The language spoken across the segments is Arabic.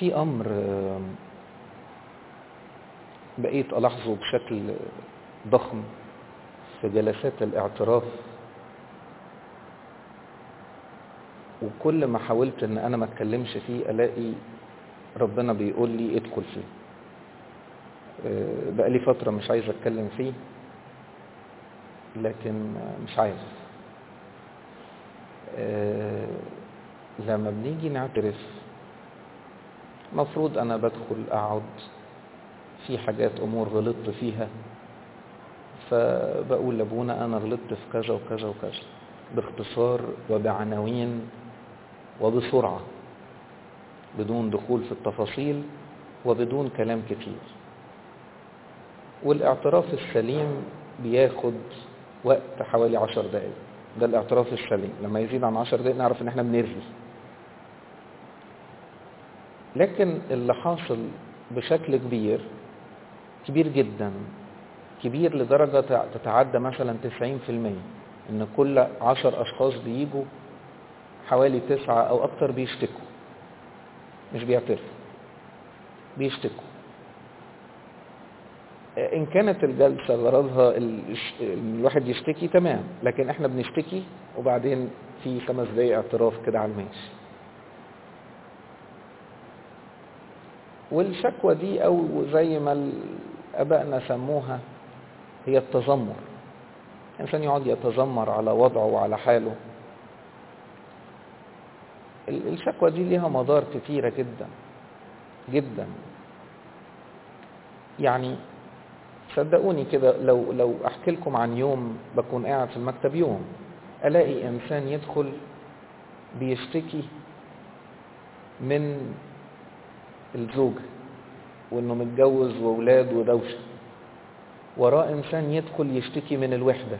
في أمر بقيت ألاحظه بشكل ضخم في جلسات الاعتراف، وكل ما حاولت ان انا ما اتكلمش فيه الاقي ربنا بيقول لي ادخل فيه. بقالي فترة مش عايز اتكلم فيه، لكن مش عايز. لما بنيجي نعترف مفروض انا بدخل اقعد في حاجات امور غلطت فيها، فبقول لابونا انا غلطت في كذا وكذا وكذا باختصار وبعناوين وبسرعة بدون دخول في التفاصيل وبدون كلام كتير. والاعتراف السليم بياخد وقت حوالي 10 دقايق، ده الاعتراف السليم. لما يزيد عن 10 دقايق نعرف ان احنا بنرغي. لكن اللي حاصل بشكل كبير جدا، كبير لدرجة تتعدى مثلا 90%، ان كل 10 اشخاص بيجوا حوالي 9 او اكتر بيشتكوا، مش بيعترفوا، بيشتكوا. ان كانت الجلسة غرضها الواحد يشتكي تمام، لكن احنا بنشتكي وبعدين في 5 دقايق اعتراف كده على الماشي. والشكوى دي او زي ما ابائنا سموها هي التذمر. الانسان يقعد يتذمر على وضعه وعلى حاله. الشكوى دي ليها مضار كتيرة جدا جدا. يعني صدقوني كده، لو احكي لكم عن يوم بكون قاعد في المكتب، يوم الاقي انسان يدخل بيشتكي من الزوجة وانه متجوز واولاد ودوشة، وراه انسان يدخل يشتكي من الوحدة.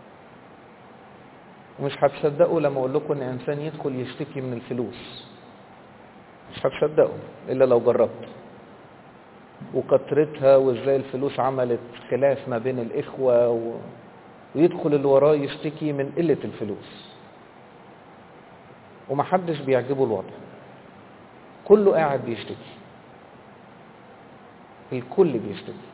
ومش هتصدقوا لما اقول لكم ان انسان يدخل يشتكي من الفلوس، مش هتصدقوا الا لو جربت، وكترتها وازاي الفلوس عملت خلاف ما بين الاخوة ويدخل اللي وراه يشتكي من قلة الفلوس، ومحدش بيعجبه الوضع، كله قاعد بيشتكي، الكل بيشتكي.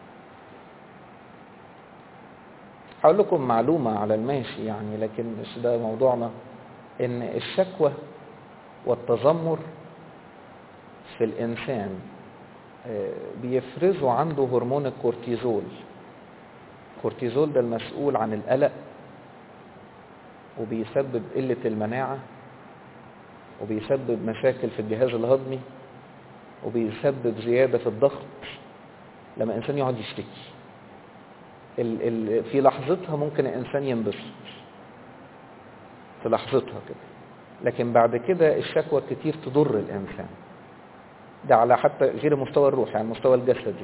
هقول لكم معلومة على الماشي يعني، لكن مش ده موضوعنا. ان الشكوى والتذمر في الانسان بيفرزوا عنده هرمون الكورتيزول. الكورتيزول ده المسؤول عن القلق، وبيسبب قلة المناعة، وبيسبب مشاكل في الجهاز الهضمي، وبيسبب زيادة في الضغط لما الانسان يقعد يشتكي. في لحظتها ممكن الانسان ينبسط في لحظتها كده، لكن بعد كده الشكوى كتير تضر الانسان. ده على حتى غير المستوى الروحي، يعني المستوى الجسدي.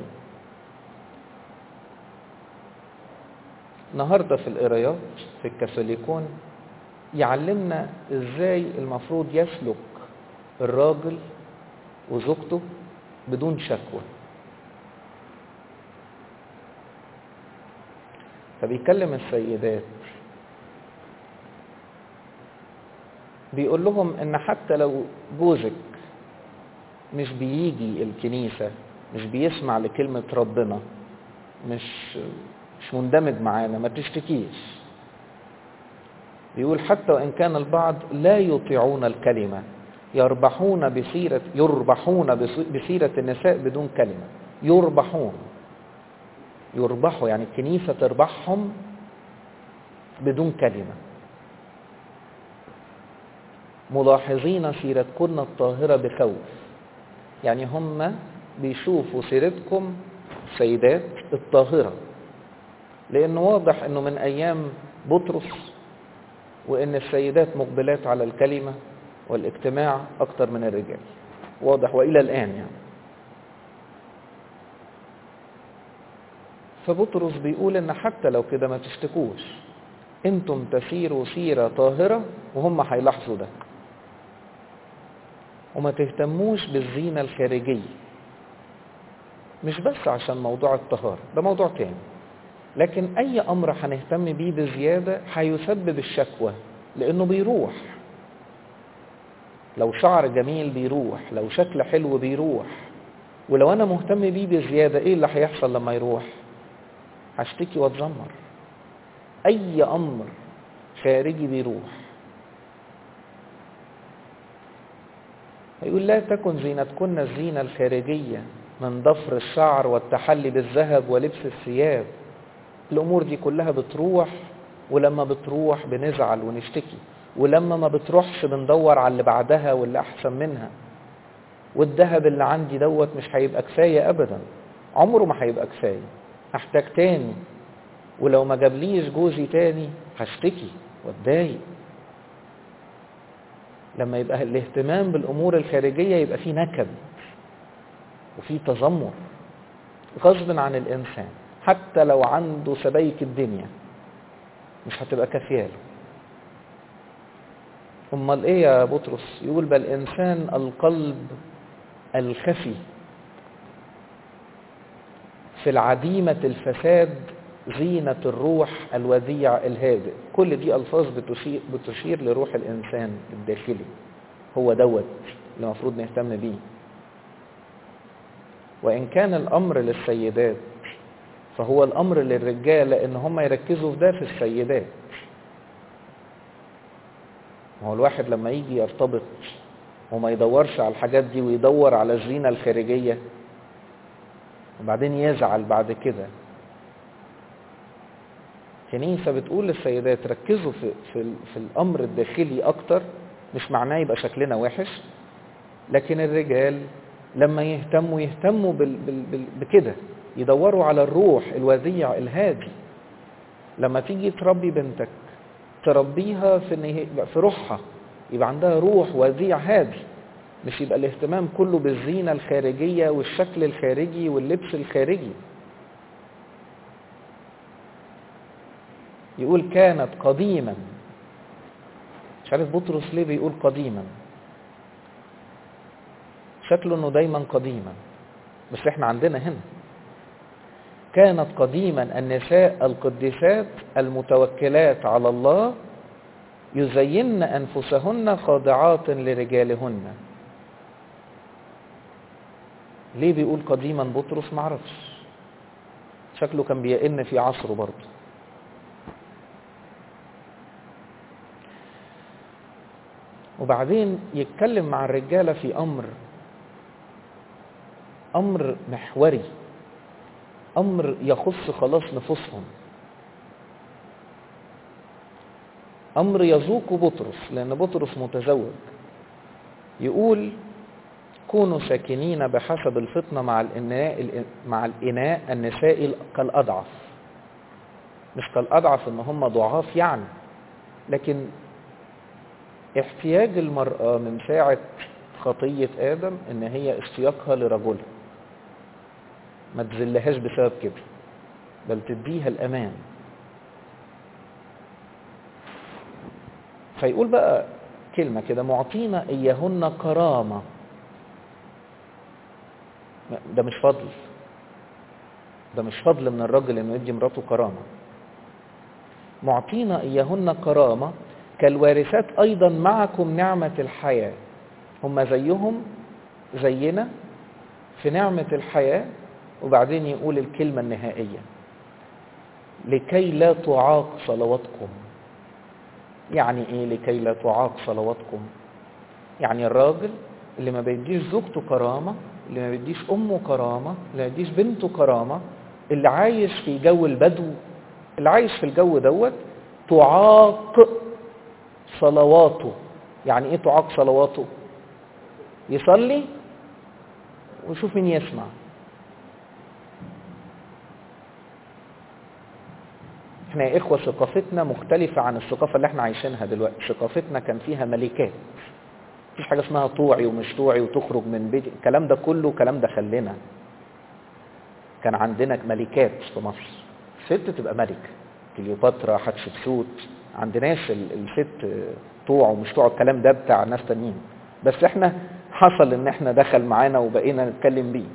النهارده في القرايات في الكاثوليكون يعلمنا ازاي المفروض يسلك الراجل وزوجته بدون شكوى. فبيكلم السيدات بيقول لهم ان حتى لو جوزك مش بيجي الكنيسة، مش بيسمع لكلمة ربنا، مش مندمج معانا، ما تشتكيش. بيقول حتى وإن كان البعض لا يطيعون الكلمة يربحون بسيرة النساء بدون كلمة. يربحوا يعني الكنيسة تربحهم بدون كلمة. ملاحظين سيرتكن الطاهرة بخوف، يعني هم بيشوفوا سيرتكم سيدات الطاهرة، لأنه واضح أنه من أيام بطرس وأن السيدات مقبلات على الكلمة والاجتماع أكتر من الرجال، واضح وإلى الآن يعني. فبطرس بيقول أن حتى لو كده ما تشتكوش، انتم تسيروا سيرة طاهرة وهم هيلاحظوا ده، وما تهتموش بالزينة الخارجية. مش بس عشان موضوع الطهارة، ده موضوع تاني، لكن أي أمر هنهتم بيه بزيادة هيسبب الشكوى، لأنه بيروح. لو شعر جميل بيروح، لو شكل حلو بيروح. ولو انا مهتم بيه بزيادة ايه اللي هيحصل لما يروح؟ هشتكي واتذمر. اي امر خارجي بيروح. هيقول لا تكن زينتكن الزينة الخارجية من ضفر الشعر والتحلي بالذهب ولبس الثياب. الامور دي كلها بتروح، ولما بتروح بنزعل ونشتكي، ولما ما بتروحش بندور على اللي بعدها واللي احسن منها. والذهب اللي عندي دوت مش هيبقى كفاية ابدا، عمره ما هيبقى كفاية، هحتاج تاني. ولو ما جابليش جوزي تاني هشتكي واتضايق. لما يبقى الاهتمام بالامور الخارجية يبقى فيه نكد وفيه تذمر غصب عن الانسان، حتى لو عنده سبايك الدنيا مش هتبقى كافية له. امال ايه يا بطرس؟ يقول بل انسان القلب الخفي في العديمة الفساد زينة الروح الوديع الهادئ. كل دي ألفاظ بتشير لروح الإنسان الداخلي، هو دوت اللي المفروض نهتم بيه. وإن كان الأمر للسيدات فهو الأمر للرجال، لأن هم يركزوا في ده في السيدات. هو الواحد لما يجي يرتبط وما يدورش على الحاجات دي ويدور على الزينة الخارجية وبعدين يزعل بعد كده. كنيسة بتقول للسيدات ركزوا في الأمر الداخلي أكتر، مش معناه يبقى شكلنا وحش، لكن الرجال لما يهتموا بكده، يدوروا على الروح الوديع الهادي. لما تيجي تربي بنتك تربيها في روحها، يبقى عندها روح وديع هادي، مش يبقى الاهتمام كله بالزينة الخارجية والشكل الخارجي واللبس الخارجي. يقول كانت قديما. مش عارف بطرس ليه بيقول قديما، شكله انه دايما قديما، بس احنا عندنا هنا كانت قديما النساء القديسات المتوكلات على الله يزين أنفسهن خاضعات لرجالهن. ليه بيقول قديما بطرس؟ معرفش، شكله كان بيئن في عصره برضه. وبعدين يتكلم مع الرجالة في أمر محوري، أمر يخص خلاص نفوسهم، أمر يذوق بطرس لأن بطرس متزوج. يقول كونوا ساكنين بحسب الفطنة مع الإناء النساء كالأضعف. مش كالأضعف إن هم ضعاف يعني، لكن احتياج المرأة من ساعة خطية آدم إن هي اشتياقها لرجلها، ما تذلهاش بسبب كده، بل تديها الأمان. فيقول بقى كلمة كده معطينا إياهن كرامة. ده مش فضل، ده مش فضل من الرجل إنه يدي مراته كرامة. معطينا إياهن كرامة كالوارثات أيضا معكم نعمة الحياة. هم زيهم زينا في نعمة الحياة. وبعدين يقول الكلمة النهائية لكي لا تعاق صلواتكم. يعني ايه لكي لا تعاق صلواتكم؟ يعني الراجل اللي ما بيديش زوجته كرامة، اللي ما بيديش امه كرامة، اللي ما بيديش بنته كرامة، اللي عايش في جو البدو، اللي عايش في الجو دوت، تعاق صلواته. يعني ايه تعاق صلواته؟ يصلي ويشوف مين يسمع. احنا يا اخوة ثقافتنا مختلفة عن الثقافة اللي احنا عايشينها دلوقتي. ثقافتنا كان فيها ملكات، مفيش حاجة اسمها طوعي ومش طوعي وتخرج من بيت، الكلام ده كله كلام ده خلينا. كان عندنا ملكات في مصر، ست تبقى ملكة، كليوباترا، حتشبسوت. عندناش الست طوع ومش طوع، الكلام ده بتاع ناس تانيين، بس احنا حصل ان احنا دخل معانا وبقينا نتكلم بيه.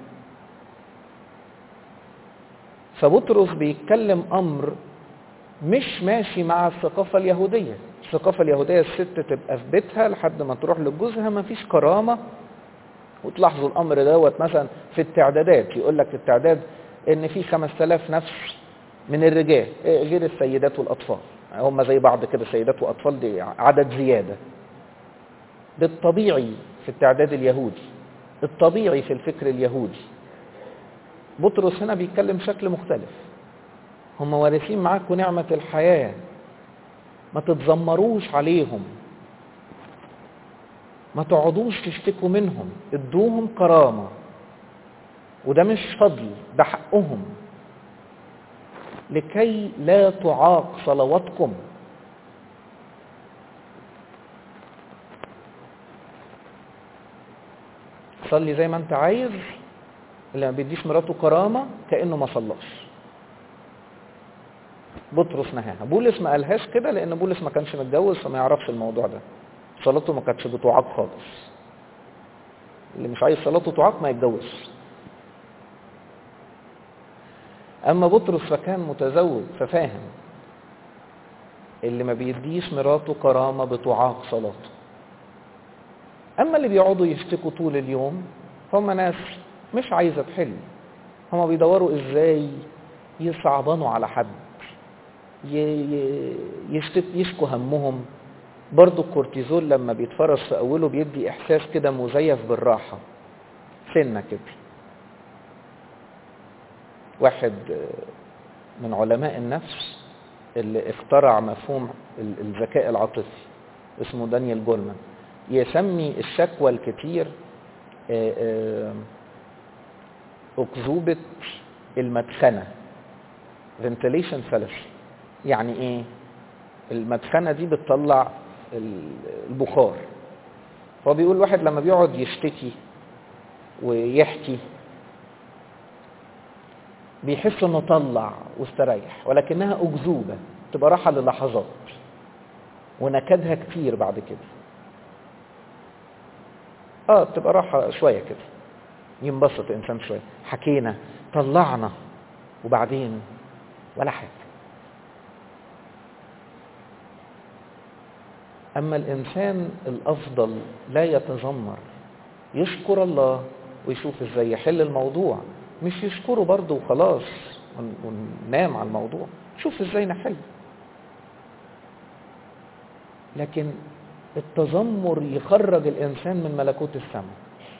فبطرس بيتكلم امر مش ماشي مع الثقافة اليهودية. الثقافة اليهودية الست تبقى في بيتها لحد ما تروح لجوزها، ما فيش كرامة. وتلاحظوا الأمر دوت مثلا في التعدادات، يقول لك التعداد إن في 5000 نفس من الرجال غير السيدات والأطفال، هم زي بعض كده، سيدات وأطفال دي عدد زيادة. ده الطبيعي في التعداد اليهودي، الطبيعي في الفكر اليهودي. بطرس هنا بيتكلم بشكل مختلف. هم وارثين معاكم نعمة الحياة، ما تتذمروش عليهم، ما تقعدوش تشتكوا منهم، ادوهم كرامة. وده مش فضل، ده حقهم، لكي لا تعاق صلواتكم. صلي زي ما انت عايز، اللي ما بيديش مراته كرامة كأنه ما صلاش. بطرس نهاها. بولس ما قالهاش كده لأن بولس ما كانش متجوز فما يعرفش الموضوع ده، صلاته ما كانتش بتعاق خالص. اللي مش عايز صلاته تعاق ما يتجوزش. أما بطرس فكان متزوج ففاهم اللي ما بيديش مراته كرامة بتعاق صلاته. أما اللي بيقعدوا يشتكوا طول اليوم هم ناس مش عايزة تحل، هم بيدوروا إزاي يصعبانوا على حد، يشكوا همهم. برضو الكورتيزول لما بيتفرز في أوله بيدي إحساس كده مزيف بالراحة سنة كده. واحد من علماء النفس اللي اخترع مفهوم الذكاء العاطفي اسمه دانيال جولمان، يسمي الشكوى الكتير أكذوبة المدخنة، ventilation fallacy. يعني ايه؟ المدخنة دي بتطلع البخار. فهو بيقول واحد لما بيقعد يشتكي ويحكي بيحس انه طلع واستريح، ولكنها أكذوبة، تبقى راحة للحظات ونكدها كتير بعد كده. بتبقى راحة شوية كده، ينبسط الإنسان شوية، حكينا طلعنا وبعدين ولا حاجة. أما الإنسان الأفضل لا يتذمر، يشكر الله ويشوف إزاي يحل الموضوع، مش يشكره برضه وخلاص وننام على الموضوع، شوف إزاي نحل. لكن التذمر يخرج الإنسان من ملكوت السماء.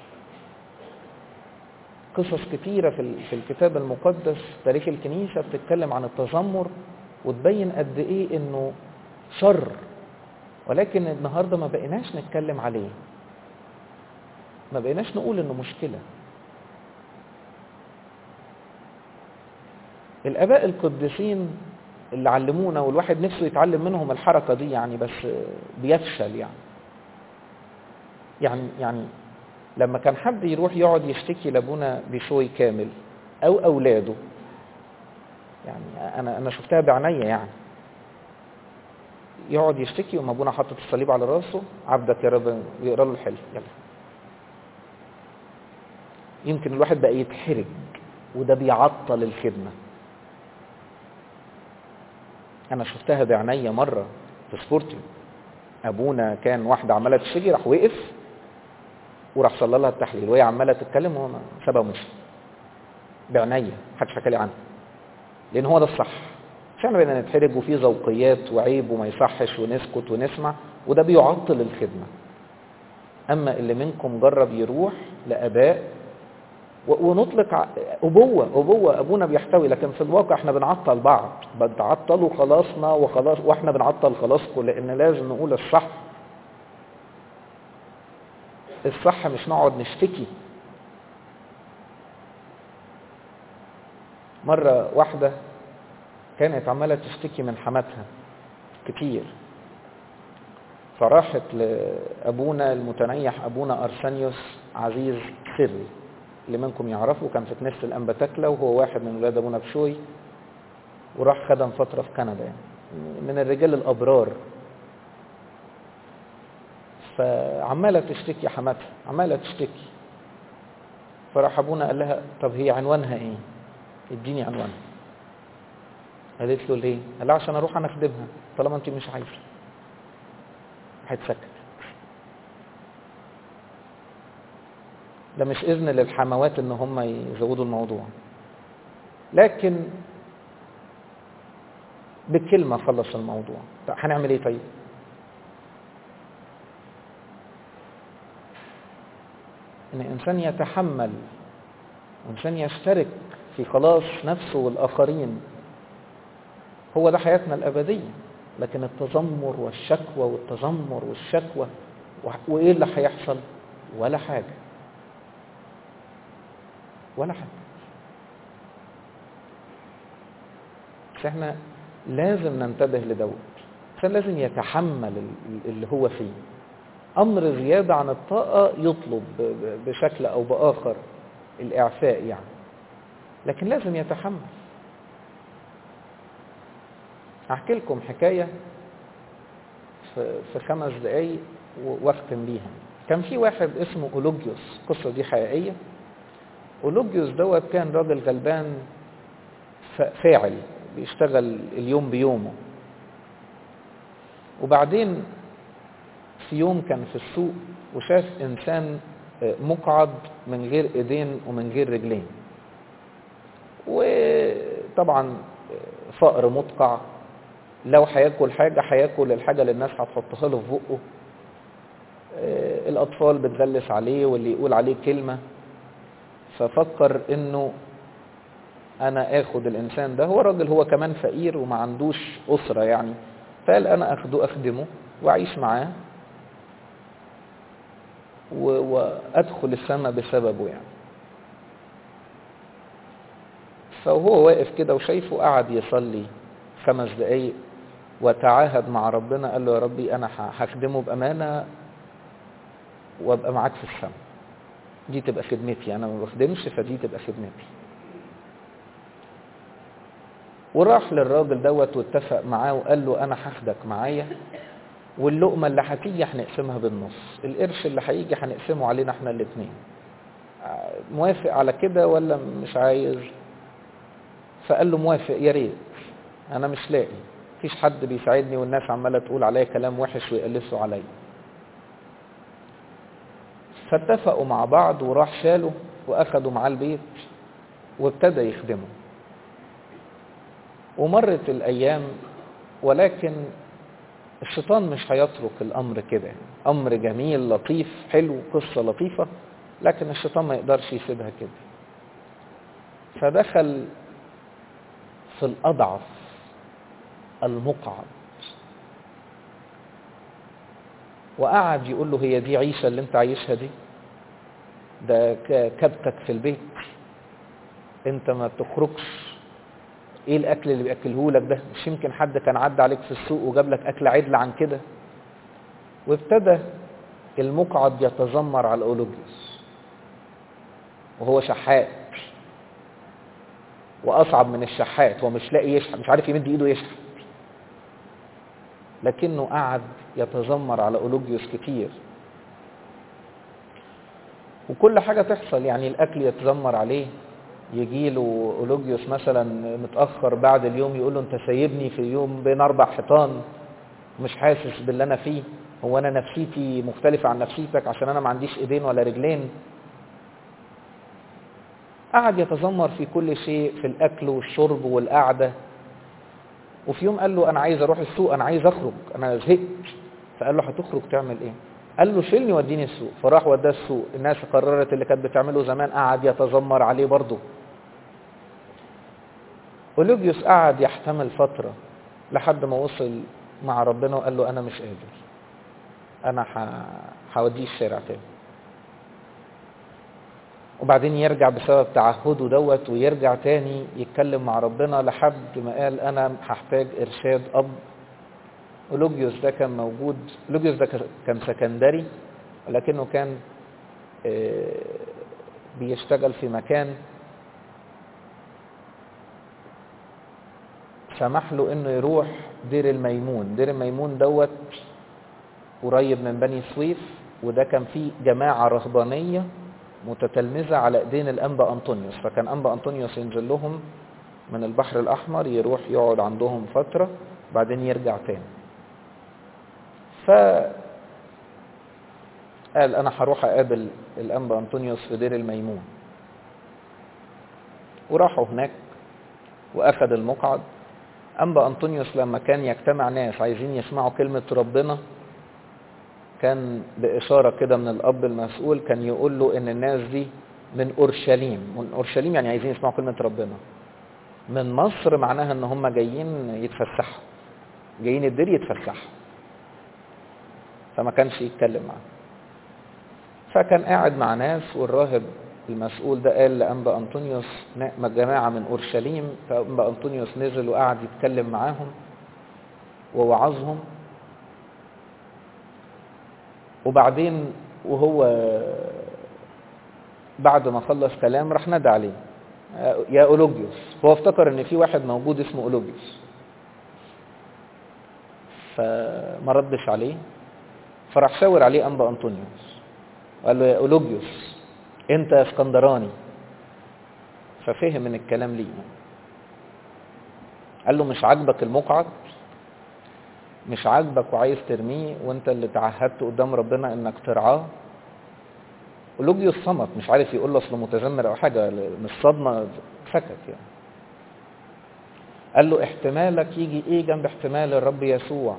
قصص كتيرة في الكتاب المقدس تاريخ الكنيسة بتتكلم عن التذمر وتبين قد إيه إنه شر، ولكن النهاردة ما بقيناش نتكلم عليه، ما بقيناش نقول إنه مشكلة. الآباء القديسين اللي علمونا والواحد نفسه يتعلم منهم الحركة دي يعني، بس بيفشل يعني لما كان حد يروح يقعد يشتكي لابونا بشوي كامل أو أولاده، يعني أنا شفتها بعناية، يعني يقعد يشتكي وما ابونا حاطط الصليب على راسه، عبدك يا رب، ويقرا له الحلف، يلا. يمكن الواحد بقى يتحرج، وده بيعطل الخدمة. أنا شفتها بعناية مرة في سبورتي، أبونا كان واحدة عمالة تشتكي، راح وقف وراح صلى لها التحليل وهي عمالة تتكلم وهو سابها مشي. بعناية، محدش حكى لي عنها، لأن هو ده الصح. مش احنا بقينا نتحرج وفي ذوقيات وعيب وما يصحش ونسكت ونسمع، وده بيعطل الخدمة. أما اللي منكم جرب يروح لآباء ونطلق أبوة أبونا بيحتوي، لكن في الواقع احنا بنعطل بعض، بنعطلوا خلاصنا وخلاص، واحنا بنعطل خلاصكم، لأن لازم نقول الصح. الصح مش نقعد نشتكي. مرة واحدة كانت عمالة تشتكي من حماتها كتير، فراحت لأبونا المتنيح أبونا أرسانيوس عزيز سري، اللي منكم يعرفه، كان في كنيسة الأنبتكلة وهو واحد من ولاد أبونا بشوي، وراح خدم فترة في كندا، يعني من الرجال الأبرار. فعمالة تشتكي حماتها، عمالة تشتكي. فراح أبونا قال لها طب هي عنوانها إيه؟ اديني عنوانها. قالت له ليه؟ قال لها عشان أروح أنا أخدمها طالما أنت مش عايزة. راحت سكتت. ده مش إذن للحموات إن هم يزودوا الموضوع، لكن بكلمة خلص الموضوع. هنعمل إيه طيب؟ إن إنسان يتحمل، إنسان يشترك في خلاص نفسه والآخرين، هو ده حياتنا الأبدية. لكن التذمر والشكوى والتذمر والشكوى، وإيه اللي هيحصل؟ ولا حاجة، ولا حاجة. بس احنا لازم ننتبه لدوت. الإنسان لازم يتحمل اللي هو فيه. أمر زيادة عن الطاقة يطلب بشكل أو بآخر الإعفاء يعني، لكن لازم يتحمل. هحكي لكم حكاية في 5 دقايق واختم بيها. كان في واحد اسمه أولوجيوس، القصة دي حقيقية. أولوجيوس دوت كان راجل غلبان فاعل، بيشتغل اليوم بيومه. وبعدين في يوم كان في السوق وشاف إنسان مقعد من غير إيدين ومن غير رجلين، وطبعا فقر مدقع، لو هياكل حاجة هياكل الحاجة اللي الناس هتحطها له في بقه. الأطفال بتغلس عليه واللي يقول عليه كلمة. ففكر إنه أنا آخد الإنسان ده، هو راجل هو كمان فقير وما عندوش أسرة يعني، فقال أنا أخده أخدمه وأعيش معاه وأدخل السماء بسببه يعني. فهو واقف كده وشايفه قاعد يصلي 5 دقايق وتعاهد مع ربنا، قال له يا ربي أنا هخدمه بأمانة وابقى معاك في السماء، دي تبقى خدمتي، أنا ما بخدمش فدي تبقى خدمتي. وراح للراجل دوت واتفق معاه وقال له أنا هاخدك معايا، واللقمة اللي هتيجي هنقسمها بالنص، القرش اللي هيجي هنقسمه علينا احنا الاثنين. موافق على كده ولا مش عايز؟ فقال له موافق، يا ريت، أنا مش لاقي، مفيش حد بيساعدني والناس عمالة تقول عليا كلام وحش ويقلسوا عليا. فاتفقوا مع بعض وراح شاله وأخدوا معاه البيت وابتدى يخدمه. ومرت الأيام، ولكن الشيطان مش هيترك الأمر كده. أمر جميل لطيف حلو، قصة لطيفة، لكن الشيطان ما يقدرش يسيبها كده. فدخل في الأضعف المقعد وقعد يقول له هي دي عيشة اللي انت عايشها دي؟ ده كبتك في البيت، انت ما بتخرجش، ايه الاكل اللي بياكله لك ده؟ مش يمكن حد كان عدى عليك في السوق وجاب لك اكل عدل عن كده؟ وابتدى المقعد يتذمر على أولوجيوس، وهو شحات، واصعب من الشحات، هو مش لاقي يشحت، مش عارف يمد ايده يشحت، لكنه قعد يتذمر على أولوجيوس كتير. وكل حاجة تحصل يعني، الأكل يتذمر عليه، يجي له أولوجيوس مثلا متأخر بعد اليوم يقول له أنت سايبني في يوم بين 4 حيطان مش حاسس باللي أنا فيه، هو أنا نفسيتي مختلفة عن نفسيتك عشان أنا ما عنديش إيدين ولا رجلين؟ قعد يتذمر في كل شيء، في الأكل والشرب والقعدة. وفي يوم قال له أنا عايز أروح السوق، أنا عايز أخرج، أنا زهقت. فقال له هتخرج تعمل إيه؟ قال له شيلني وديني السوق. فراح وداه السوق. الناس قررت اللي كانت بتعمله زمان، قعد يتذمر عليه برضه. أولوجيوس قعد يحتمل فترة لحد ما وصل مع ربنا وقال له أنا مش قادر، أنا هوديه الشارع تاني. وبعدين يرجع بسبب تعهده دوت، ويرجع تاني يتكلم مع ربنا لحد ما قال أنا هحتاج إرشاد أب. أولوجيوس ده كان موجود، أولوجيوس ده كان سكندري، ولكنه كان بيشتغل في مكان سمح له انه يروح دير الميمون. دير الميمون دوت قريب من بني سويف، وده كان فيه جماعة رهبانية متتلمذة على ايدين الانبا انطونيوس. فكان انبا انطونيوس ينزل لهم من البحر الاحمر، يروح يقعد عندهم فترة بعدين يرجع تاني. قال أنا هروح أقابل الأنبا أنطونيوس في دير الميمون. وراحوا هناك وأخذ المقعد. أنبا أنطونيوس لما كان يجتمع ناس عايزين يسمعوا كلمة ربنا، كان بإشارة كده من الأب المسؤول كان يقول له إن الناس دي من أورشليم. من أورشليم يعني عايزين يسمعوا كلمة ربنا. من مصر معناها إن هم جايين يتفسحوا، جايين الدير يتفسحوا، فما كانش يتكلم معاه. فكان قاعد مع ناس، والراهب المسؤول ده قال لأنبا أنطونيوس جماعة من أورشليم. فأنبا أنطونيوس نزل وقعد يتكلم معاهم ووعظهم. وبعدين وهو بعد ما خلص كلام راح نادى عليه يا أولوجيوس. هو افتكر ان في واحد موجود اسمه أولوجيوس، فما ردش عليه. فراح شاور عليه أنبا أنطونيوس وقال له يا أولوجيوس انت اسكندراني. ففهم من الكلام ليه. قال له مش عاجبك المقعد، مش عاجبك وعايز ترميه، وانت اللي تعهدت قدام ربنا انك ترعاه. أولوجيوس صمت، مش عارف يقول له اصله متذمر او حاجه، من الصدمه سكت يعني. قال له احتمالك يجي ايه جنب احتمال الرب يسوع؟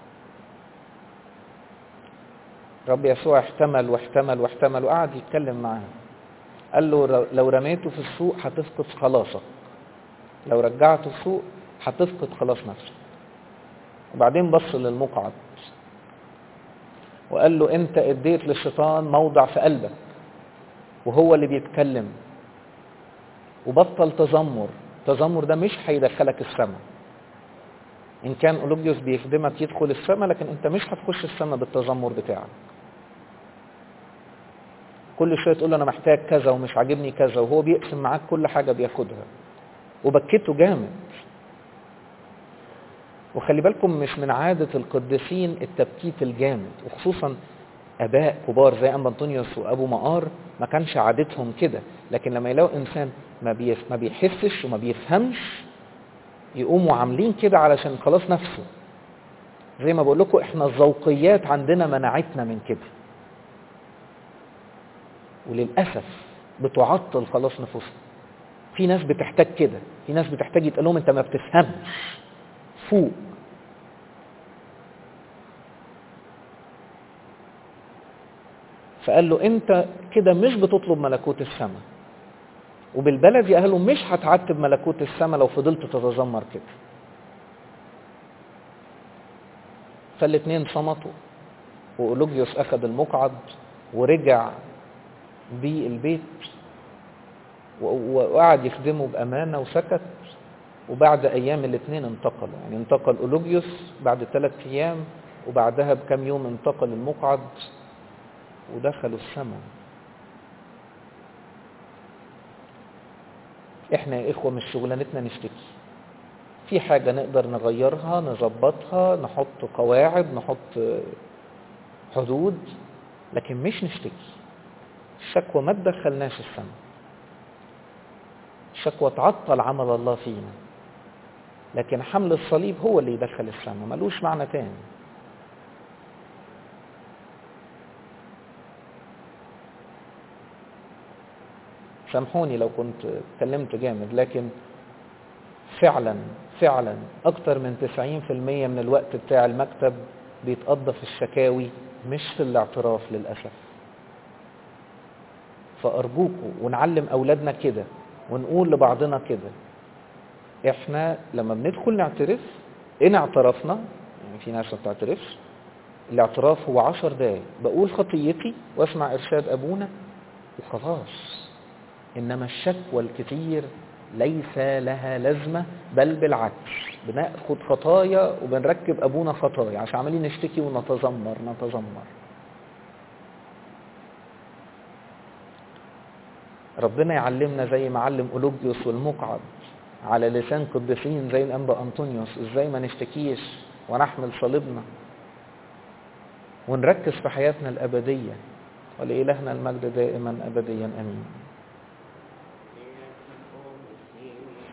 رب يسوع احتمل واحتمل واحتمل، وقعد يتكلم معاه. قال له لو رميته في السوق هتفقد خلاصك، لو رجعته السوق هتفقد خلاص نفسك. وبعدين بص للمقعد وقال له انت اديت للشيطان موضع في قلبك وهو اللي بيتكلم، وبطل تذمر. التذمر ده مش هيدخلك السماء. ان كان أولوجيوس بيخدمك يدخل السماء، لكن انت مش هتخش السماء بالتذمر بتاعك. كل شويه تقول له انا محتاج كذا ومش عاجبني كذا، وهو بيقسم معاك كل حاجه بياخدها. وبكيته جامد. وخلي بالكم مش من عاده القديسين التبكيت الجامد، وخصوصا اباء كبار زي أنبا أنطونيوس وابو مقار ما كانش عادتهم كده. لكن لما يلاقوا انسان ما بيحسش وما بيفهمش، يقوموا عاملين كده علشان خلاص نفسه. زي ما بقول لكم احنا الذوقيات عندنا منعتنا من كده، وللاسف بتعطل خلاص نفوسنا. في ناس بتحتاج كده، في ناس بتحتاج يتقال لهم انت ما بتفهمش، فوق. فقال له انت كده مش بتطلب ملكوت السماء، وبالبلدي قالوا مش هتعتب ملكوت السماء لو فضلت تتذمر كده. فالاتنين صمتوا، وأولوجيوس اخذ المقعد ورجع بيه البيت وقعد يخدمه بأمانة وسكت. وبعد أيام الاتنين انتقلوا، يعني انتقل أولوجيوس بعد 3 أيام، وبعدها بكم يوم انتقل المقعد ودخلوا السماء. احنا يا إخوة مش شغلانتنا نشتكي. في حاجة نقدر نغيرها، نظبطها، نحط قواعد، نحط حدود، لكن مش نشتكي. الشكوى ما تدخلناش السماء، الشكوى تعطل عمل الله فينا. لكن حمل الصليب هو اللي يدخل السماء، ملوش معنى تاني. سامحوني لو كنت اتكلمت جامد، لكن فعلا اكتر من 90% من الوقت بتاع المكتب بيتقضى في الشكاوي مش في الاعتراف للأسف. فأرجوكوا ونعلم أولادنا كده، ونقول لبعضنا كده. احنا لما بندخل نعترف، ان اعترفنا، يعني في ناس ما بتعترفش، الاعتراف هو 10 دقايق بقول خطيتي واسمع إرشاد أبونا وخلاص. إنما الشكوى الكتير ليس لها لازمة، بل بالعكس بناخد خطايا وبنركب أبونا خطايا عشان عمالين نشتكي ونتذمر. ربنا يعلمنا زي ما علم أولوجيوس والمقعد على لسان قديسين زي الأنبا أنطونيوس ازاي ما نشتكيش ونحمل صليبنا ونركز في حياتنا الأبدية. ولإلهنا المجد دائما أبديا أمين.